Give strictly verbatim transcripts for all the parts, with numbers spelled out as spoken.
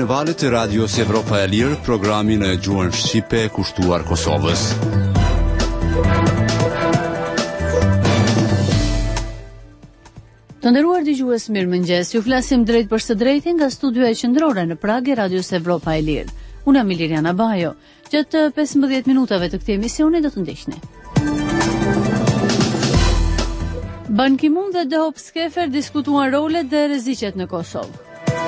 valët e Radios Evropa e Lirë, programin e gjuhën shqipe kushtuar Kosovës. Të nderuar dëgjues, mirëmëngjes. Ju flasim drejt për së drejtin nga studioja qendrore në Prag e Radios Evropa e Lirë. Unë jam Liliana Bajo. Gjatë pesëmbëdhjetë minutave të këtij emisioni do të ndiqni. Ban Ki-moon dhe Dehop Skefer diskutuan rolet dhe rreziqet në Kosovë.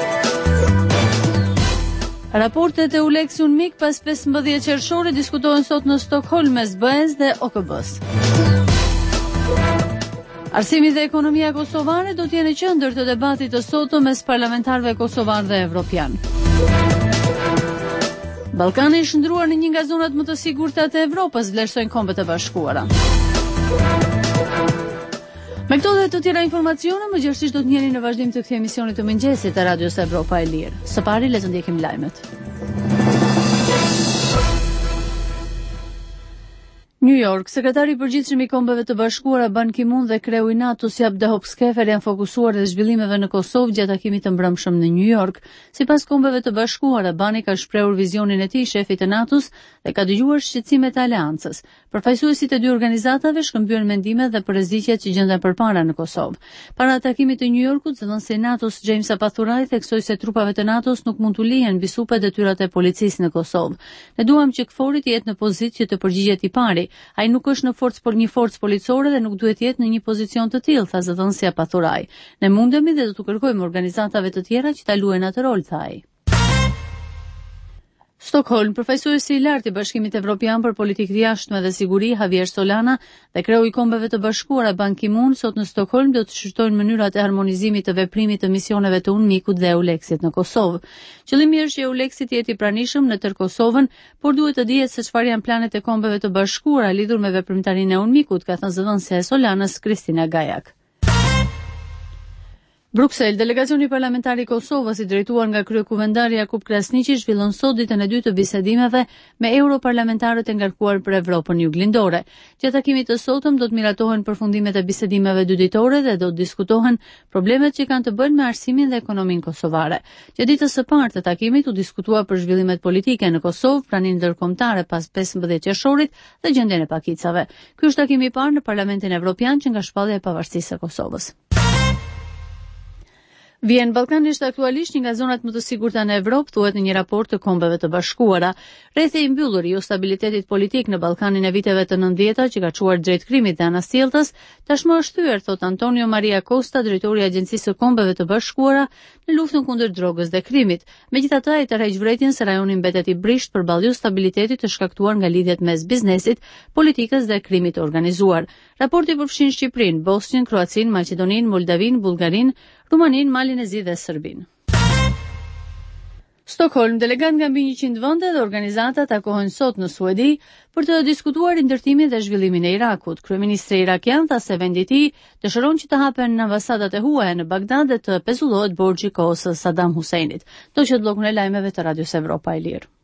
Raportet e U L E X UNMIK pas pesëmbëdhjetë qershori diskutohen sot në Stockholm mes B E S dhe O K B-s. Arsimi dhe ekonomia kosovare do të jenë në qendër të debatit të sotëm mes parlamentarëve kosovar dhe evropian. Ballkani i shndruar në një nga zonat më të sigurta të Evropës, vlerësojnë Kombet e Bashkuara. Me këto dhe të tjera informacione, më gjithësisht do të njeni në vazhdim të këtij emisioni të mëngjesit të Radios Evropa e Lirë. Së pari, le të ndjekim lajmet. New York, sekretari i përgjithshëm i Kombeve të Bashkuara Ban Ki-moon dhe kreu i NATO-s Jap Dehop Skefer janë fokusuar në zhvillimeve në Kosovë gjatë takimit të mbrëmshëm në New York. Sipas Kombeve të Bashkuara, Bani ka shprehur vizionin e tij shefit të NATO-s dhe ka dëgjuar shqetësimet e aleancës. Përfaqësuesit e dy organizatave shkëmbyen mendime dhe për rreziqet që gjenden përpara në Kosovë. Para takimit të New Yorkut, zëvendësi i NATO-s James Apathuraj theksoi se trupat e NATO-s nuk mund të lihen mbi supa detyrat e policisë në Kosovë. Ne duam që KFOR-i të jetë në pozitë që të përgjigjet i pari. Ai nuk është në forcë por një forcë policore dhe nuk duhet të jetë në një pozicion të tillë, tha zëvendësia Apathuraj. Ne mundemi dhe do të kërkojmë organizatave të tjera që ta luajnë atë rol, tha ai. Stockholm, përfaqësuesi i lartë i Bashkimit Evropian për politikë të jashtme dhe siguri, Javier Solana, dhe kreu i Kombeve të Bashkuara Ban Ki-moon sot në Stockholm do të shqyrtojnë mënyrat e harmonizimit të veprimit të misioneve të UNMIK-ut dhe U L E X-it në Kosovë. Qëllimi është që U L E X-i të jetë i pranishëm në tërë Kosovën, por duhet të dihet se çfarë janë planet e Kombeve të Bashkuara lidhur me veprimtarinë e UNMIK-ut, ka thënë zëvendësja e Solanës Kristina Gajak. Bruksel, delegacioni parlamentar i Kosovës i drejtuar nga kryekuvendari Jakub Krasniqi zhvillon sot ditën e dytë të bisedimeve me europarlamentarët e ngarkuar për Evropën Juglindore. Gjatë takimit të sotëm do të miratohen përfundimet e bisedimeve dyditore dhe do të diskutohen problemet që kanë të bëjnë me arsimin dhe ekonominë kosovare. Gjatë ditës së parë të takimit u diskutua për zhvillimet politike në Kosovë, praninë ndërkombëtare pas pesëmbëdhjetë qershorit dhe gjendjen e pakicave. Ky është takimi i parë në Parlamentin Evropian që nga shpallja e pavarësisë së Kosovës. Vjen Ballkani është aktualisht një nga zonat më të sigurta në Evropë, thuhet në një raport të Kombeve të Bashkuara. Rrethi i mbyllur i stabilitetit politik në Ballkanin e viteve të nëntëdhjetat që ka çuar drejt krimit dhe anasjelltës, tashmë është thyer, thot Antonio Maria Costa, drejtori i Agjencisë së Kombeve të Bashkuara në luftën kundër drogës dhe krimit. Megjithatë, ai tërheq vërejtjen se rajoni mbetet i brisht përballë stabilitetit të shkaktuar nga lidhjet mes biznesit, politikës dhe krimit të organizuar. Raporti përfshin Shqipërinë, Bosnjën, Kroacinë, Maqedoninë, Moldavinë, Bullgarinë, Rumaninë, Malin e Zi dhe Serbinë. Stockholm, delegat nga mbi njëqind vende dhe organizata takohen sot në Suedi për të diskutuar ndërtimin dhe zhvillimin e Irakut. Kryeministri irakian tha se vendi i tij dëshiron që të hapen ambasadat e huaja në Bagdad dhe të pezullohet borxhi i kohës së Saddam Huseinit. Do qet bllokun e lajmeve të Radios Evropa e Lirë.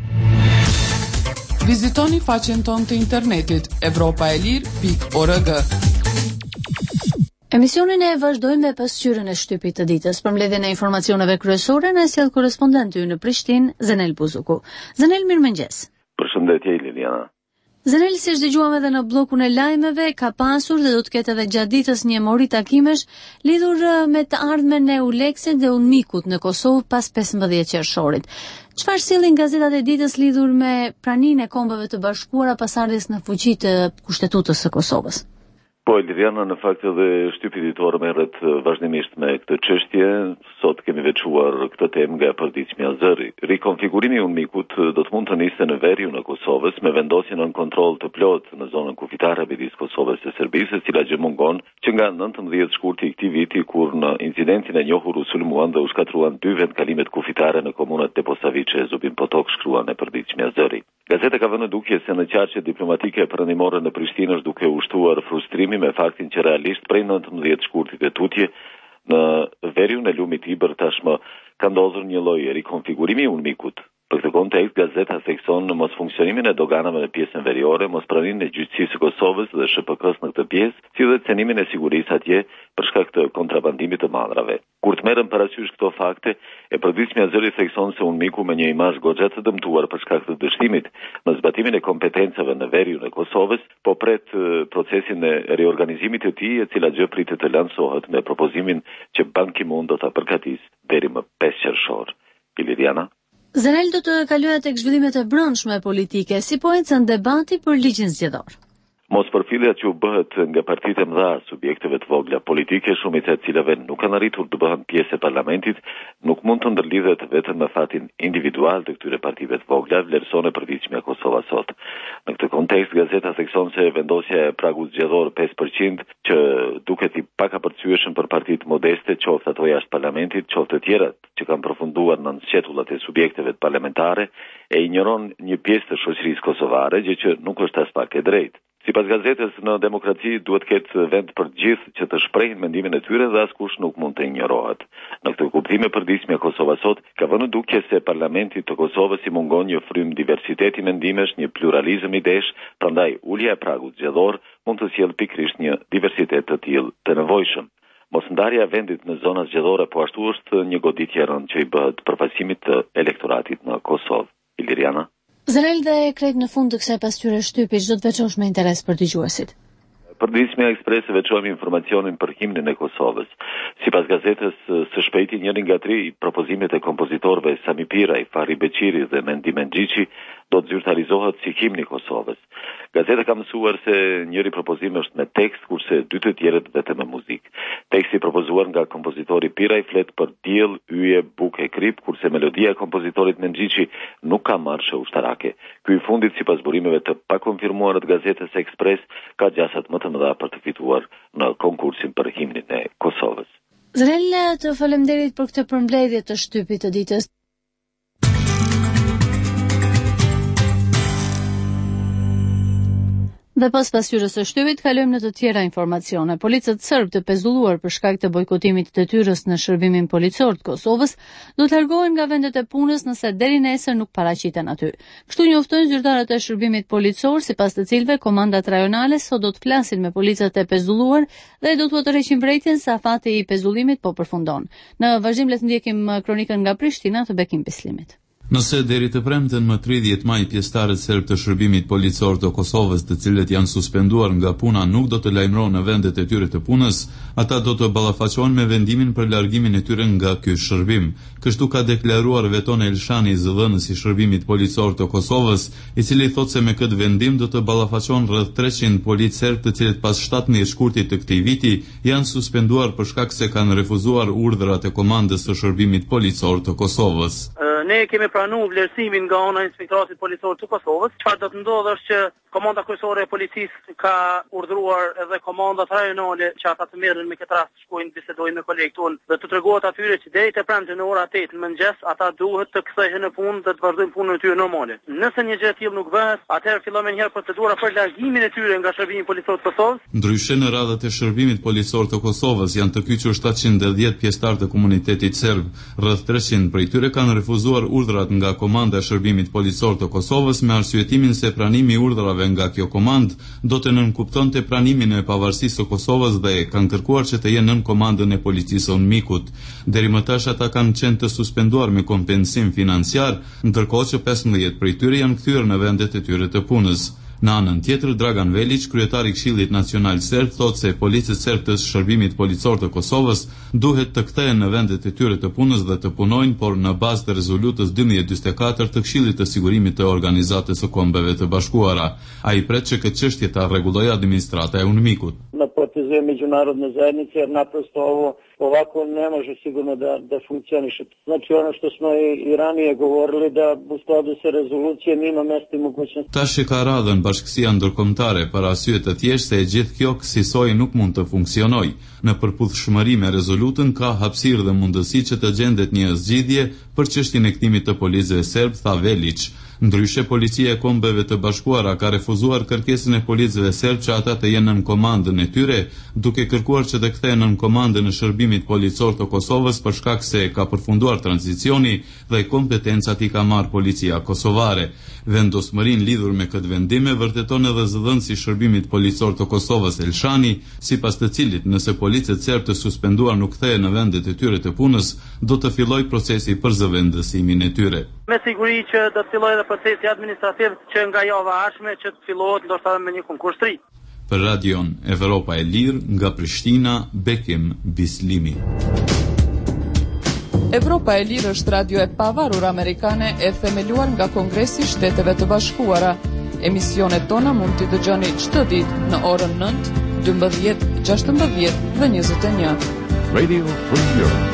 Vizitoni faqen tonë të internetit evropaelir pikë org. Emisionin e vazhdojmë me pasqyrën e shtypit të ditës. Për mbledhjen e informacioneve kryesore na sjell korrespondenti ynë në Prishtinë, Zenel Buzuku. Zenel, mirëmëngjes. Përshëndetje Liliana. Zenel, si dëgjuam edhe në bllokun e lajmeve, ka pasur dhe do të ketë edhe gjatë ditës një mori takimesh lidhur me të ardhmen e U L E X-it dhe UNMIK-ut në Kosovë pas pesëmbëdhjetë qershorit. Çfarë sillin gazetat e ditës lidhur me praninë e Kombeve të Bashkuara pas ardhes në fuqi të Kushtetutës së Kosovës? Po, Liliana, në fakt edhe shtypi ditor merret vazhdimisht me këtë çështje. Sot kemi veçuar këtë temë nga përditshmja zëri. Rikonfigurimi i UNMIK-ut do të mund të nisë në veriun e Kosovës me vendosjen nën kontroll të plot në zonën kufitare midis Kosovës dhe Serbisë, e cila gjë mungon që nga nëntëmbëdhjetë shkurti i këtij viti, kur në incidentin e njohur u sulmuan dhe u shkatruan dy vendkalimet kufitare në komunat Teposavice e Zubin Potok, shkruan e përditshmja zëri. Gazeta ka vënë dukje se në qarqe diplomatike perëndimore në Prishtinë është duke ushtuar frustrimi me faktin që realisht prej nëntëmbëdhjetë shkurtit e tutje në veriun e lumit Ibër tashmë ka ndodhur një lloj rikonfigurimi i UNMIK-ut. Për këtë kontekst, gazeta thekson në mos funksionimin e doganave në pjesën veriore, mos pranimin e gjyqësisë së Kosovës dhe sh p k-s në këtë pjesë, si dhe cenimin e sigurisë atje për shkak të kontrabandimit të mandrave. Kur të merren parasysh këto fakte, e përditshmja zëri thekson se UNMIK-u me një imazh goxha të dëmtuar për shkak të dështimit në zbatimin e kompetencave në veriun e Kosovës, po pret procesin e riorganizimit të tij, e cila gjë pritet të lansohet me propozimin që Ban Ki-moon do ta përgatisë deri më pesë qershor. Iliriana. Zarel do të kalohet tek zhvillimet e brendshme politike, si po ecën debati për ligjin zgjedhor. Mos përfillja që u bëhet nga partitë e mëdha, subjekteve të vogla politike, shumica e cilave nuk kanë arritur të bëhen pjesë e parlamentit, nuk mund të ndërlidhet vetëm me fatin individual të këtyre partive të vogla, vlerëson e përditshmja Kosova sot. Në këtë kontekst, gazeta thekson se vendosja e pragut zgjedhor pesë përqind, që duket i pakapërcyeshëm për partitë modeste, qoftë ato jashtë parlamentit, qoftë të tjerat që kanë përfunduar në sqetullat e subjekteve parlamentare, e injoron një pjesë të shoqërisë kosovare, gjë që nuk është as pak e drejtë. Sipas gazetës, në demokraci duhet ketë vend për gjithë që të shprehin mendimin e tyre dhe askush nuk mund të injorohet. Në këtë kuptim e përditshmja Kosova sot ka vënë dukje se parlamenti të Kosovës i mungon një frym diversiteti mendimesh, një pluralizëm idesh, prandaj ulja e pragut zgjedhor mund të sjellë pikërisht një diversitet të tillë të nevojshëm. Mosndarja e vendit në zona zgjedhore po ashtu është një goditje e rëndë që i bëhet përfaqësimit të elektoratit në Kosovë. Iliriana. Zarel dhe krejt në fund të kësaj pasqyre shtypi, çdo të veçosh me interes për dëgjuesit. Përditshmja Ekspresi veçojmë informacionin për himnin e Kosovës. Sipas gazetës, së shpejti njëri nga tri propozimet e kompozitorëve Sami Piraj, Fahri Beqiri dhe Mendi Mendjiçi do të zyrtarizohet si himni i Kosovës. Gazeta ka mësuar se njëri propozim është me tekst, kurse dy të tjerët vetëm me muzikë. Teksti propozuar nga kompozitori Piraj flet për diell, yje, bukë e krip, kurse melodia e kompozitorit Mendjiçi nuk ka marshe ushtarake. Ky i fundit, sipas burimeve të pakonfirmuara të gazetës Ekspres, ka gjasat më të mëdha për të fituar në konkursin për himnin e Kosovës. Zarel, të faleminderit për këtë përmbledhje të shtypit të ditës. Dhe pas pasqyrës së shtypit, kalojmë në të tjera informacione. Policët serb të pezulluar për shkak të bojkotimit të detyrës në shërbimin policor të Kosovës do të largohen nga vendet e punës nëse deri nesër nuk paraqiten aty. Kështu njoftojnë zyrtarët e shërbimit policor, sipas të cilëve komandat rajonale sot do të flasin me policët e pezulluar dhe do t'u tërheqin vërejtjen se afati i pezullimit po përfundon. Në vazhdim le të ndjekim kronikën nga Prishtina të Bekim Bislimit. Nëse deri të premten më tridhjetë maj pjesëtarët serb të shërbimit policor të Kosovës, të cilët janë suspenduar nga puna, nuk do të lajmërohen në vendet e tyre të punës, ata do të ballafaqohen me vendimin për largimin e tyre nga ky shërbim. Kështu ka deklaruar Veton Elshani, zëdhënësi i shërbimit policor të Kosovës, i cili thotë se me këtë vendim do të ballafaqohen rreth treqind policë serb, të cilët pas shtatëmbëdhjetë shkurtit të këtij viti janë suspenduar për shkak se kanë refuzuar urdhrat e komandës së shërbimit policor të Kosovës. Ne kemi pranuar vlerësimin nga ana e Inspektoratit Policor të Kosovës. Çfarë do të ndodhë është që Komanda Kryesore e Policisë ka urdhëruar edhe komandat rajonale që ata të merren me këtë rast, shkojnë bisedojnë me kolegët tonë dhe të tregohet atyre që deri te premte në ora tetë në mëngjes ata duhet të kthehen në punë dhe të vazhdojnë punën e tyre normale. Nëse një gjë e tillë nuk bëhet, atëherë fillon më njëherë procedura për largimin e tyre nga shërbimi policor të Kosovës. Ndryshe, në radhët e shërbimit policor të Kosovës janë të kyçur shtatëqind e dhjetë pjesëtar të komunitetit serb. Rreth treqind prej tyre kanë refuzuar urdhrat nga Komanda e Shërbimit Policor të Kosovës me arsyetimin se pranimi i urdhrave nga kjo komandë do të nënkuptonte pranimin e pavarësisë së Kosovës dhe kanë kërkuar që të jenë nën komandën e policisë së UNMIK-ut. Deri më tash ata kanë qenë të suspenduar me kompensim financiar, ndërkohë që pesëmbëdhjetë prej tyre janë kthyer në vendet e tyre të punës. Në anën tjetër, Dragan Velić, kryetari i Këshillit Nacional Serb, thotë se policët serb të shërbimit policor të Kosovës duhet të kthehen në vendet e tyre të punës dhe të punojnë, por në bazë të rezolutës dymbëdhjetë njëzet e katër të Këshillit të Sigurimit të Organizatës së Kombeve të Bashkuara. Ai pret që këtë çështje ta rregullojë administrata e UNMIK-ut. Napotizujem međunarodne zajednice jer naprosto ovo ovako ne može sigurno da, da funkcioniše. Znači ono što smo i, i ranije govorili da u skladu sa rezolucijom ima mesta i mogućnost. Tash e ka radhën Bashkësia Ndërkombëtare për arsye të thjeshtë se e gjithë kjo kësaj nuk mund të funksionojë. Në përputhshmëri me rezolutën ka hapësirë dhe mundësi që të gjendet një zgjidhje për çështjen e kthimit të policëve serb, tha Velić. Ndryshe, policia e Kombeve të Bashkuara ka refuzuar kërkesën e policëve serb që ata të jenë nën komandën e tyre, duke kërkuar që të kthehen nën komandën e shërbimit policor të Kosovës për shkak se ka përfunduar tranzicioni dhe kompetencat i ka marrë policia kosovare. Vendosmërinë lidhur me këtë vendim e vërteton edhe zëdhënësi i shërbimit policor të Kosovës Elshani, sipas të cilit nëse policët serb të suspenduar nuk kthehen në vendet e tyre të punës, do të fillojë procesi për zëvendësimin e tyre. Me siguri që do të fillojë edhe procesi administrativ që nga java e ardhshme që të fillohet ndoshta me një konkurs të ri. Për Radion Evropa e Lirë, nga Prishtina, Bekim Bislimi. Evropa e Lirë është radio e pavarur amerikane e themeluar nga Kongresi i Shteteve të Bashkuara. Emisionet tona mund t'i dëgjoni çdo ditë në orën nëntë, dymbëdhjetë, gjashtëmbëdhjetë dhe njëzet e një. Radio Free Europe.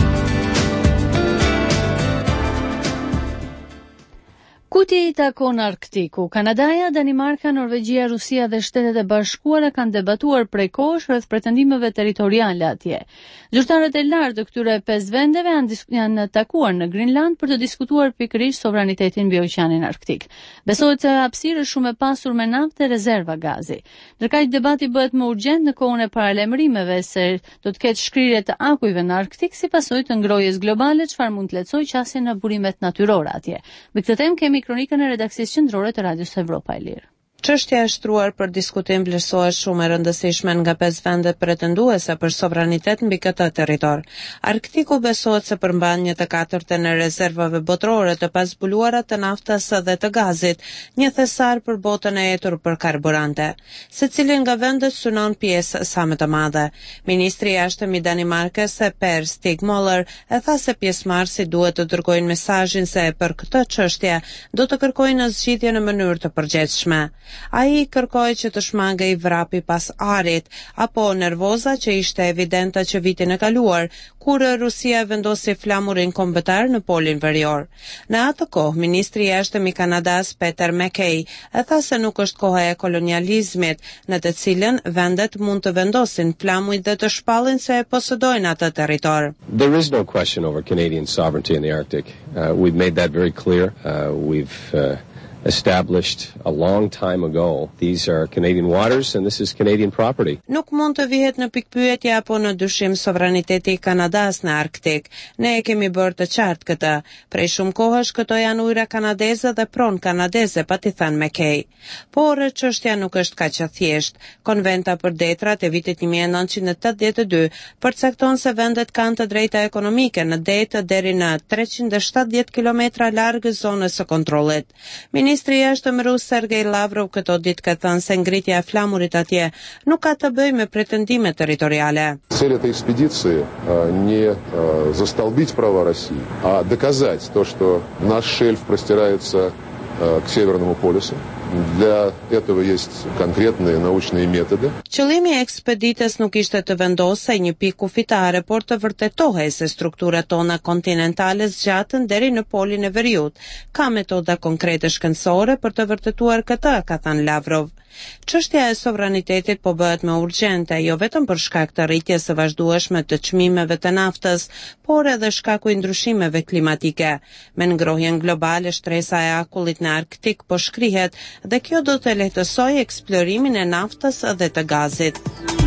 Kuti i takon Arktiku. Kanadaja, Danimarka, Norvegjia, Rusia dhe Shtetet e Bashkuara kanë debatuar prej kohësh rreth pretendimeve territoriale atje. Zyrtarët e lartë të këtyre pesë vendeve janë takuar në Greenland për të diskutuar pikërisht sovranitetin mbi Oqeanin Arktik. Besohet se hapësira është shumë e pasur me naftë dhe rezerva gazi. Ndërkaq debati bëhet më urgjent në kohën e paralajmërimeve se do të ketë shkrirje të akujve në Arktik si pasojë të ngrohjes globale, çfarë mund të lehtësojë qasjen në burimet natyrore atje. Me këtë temë kemi kronikën e redaksisë qendrore të Radios Evropa e Lirë. Çështja e shtruar për diskutim vlerësohet shumë e rëndësishme nga pesë vendet pretenduese për sovranitet mbi këtë territor. Arktiku besohet se përmban një të katërtën e rezervave botërore të pazbuluara të naftës dhe të gazit, një thesar për botën e etur për karburante. Secili nga vendet synon pjesë sa më të madhe. Ministri i jashtëm i Danimarkës, Per Stig Møller, e tha se pjesëmarrësit duhet të dërgojnë mesazhin se për këtë çështje do të kërkojnë zgjidhje në mënyrë të përgjithshme. Ai kërkoi që të shmangej vrapi pas arit, apo nervoza që ishte evidente që vitin e kaluar, kur Rusia vendosi flamurin kombëtar në polin verior. Në atë kohë, ministri i jashtëm i Kanadas, Peter MacKay, e tha se nuk është koha e kolonializmit, në të cilën vendet mund të vendosin flamuj dhe të shpallin se e posedojnë atë territor. There is no question over Canadian sovereignty in the Arctic. Uh, we've made that very clear. Uh, we've uh, established a long time ago. These are Canadian waters and this is Canadian property. Nuk mund të vihet në pikpyetje apo në dyshim sovraniteti i Kanadas në Arktik. Ne e kemi bërë të qartë këtë. Prej shumë kohësh këto janë ujëra kanadeze dhe pronë kanadeze, pati thënë MacKay. Por çështja nuk është kaq e thjeshtë. Konventa për detrat e vitit një mijë e nëntëqind e tetëdhjetë e dy përcakton se vendet kanë të drejta ekonomike në det deri në treqind e shtatëdhjetë kilometra larg zonës së kontrollit. Ministri i jashtëm rus Sergej Lavrov këto ditë ka thënë se ngritja e flamurit atje nuk ka të bëjë me pretendime territoriale. Цель этой экспедиции не застолбить права России, а доказать то, что наш шельф простирается к Северному полюсу. Для этого есть конкретные научные методы. Qëllimi i ekspeditës nuk ishte të vendosej një pikë kufitare, por të vërtetohej se strukturat tona kontinentale zgjatën deri në polin e veriut. Ka metoda konkrete shkencore për të vërtetuar këtë, ka thënë Lavrov. Çështja e sovranitetit po bëhet më urgjente, jo vetëm për shkak të rritjes së vazhdueshme të çmimeve të naftës, por edhe shkaku i ndryshimeve klimatike. Me ngrohjen globale, shtresa e akullit në Arktik po shkrihet dhe kjo do të lehtësojë eksplorimin e naftës dhe të gazit.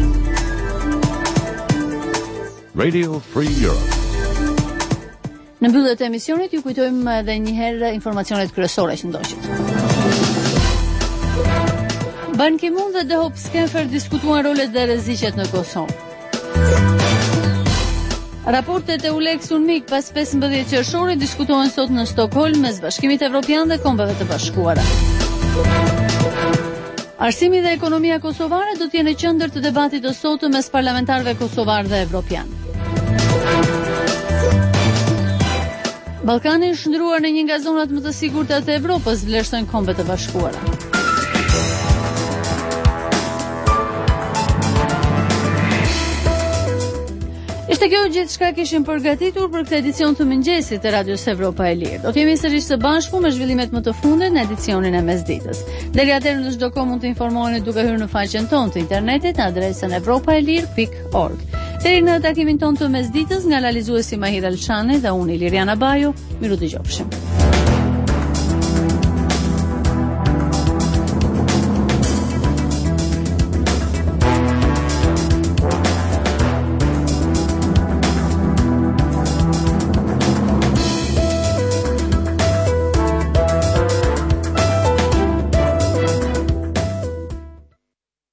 Radio Free Europe. Në mbyllje të emisionit ju kujtojmë edhe një herë informacionet kryesore që ndoqët. Ban Ki-moon dhe Dehop Skefer diskutuan rolet dhe rreziqet në Kosovë. Raportet e Ulex Unmik pas pesëmbëdhjetë qershorit diskutohen sot në Stockholm mes Bashkimit Evropian dhe Kombeve të Bashkuara. Arsimi dhe ekonomia kosovare do të jenë në qendër të debatit të sotëm mes parlamentarëve kosovar dhe evropian. Ballkani është ndruar në një nga zonat më të sigurta të Evropës, vlerësojnë Kombet e Bashkuara. Ishte kjo gjithë shka kishim përgatitur për këtë edicion të mëngjesit të Radios Evropa e Lirë. Do të jemi sërish së bashku me zhvillimet më të fundit në edicionin e mesditës. Deri atëherë në çdo kohë mund të informoheni duke hyrë në faqen tonë të internetit në adresën evropaelir pikë org. Deri në takimin tonë të mesditës nga realizuesi Mahir Elçani dhe unë Iliriana Bajo, miru dëgjofshim.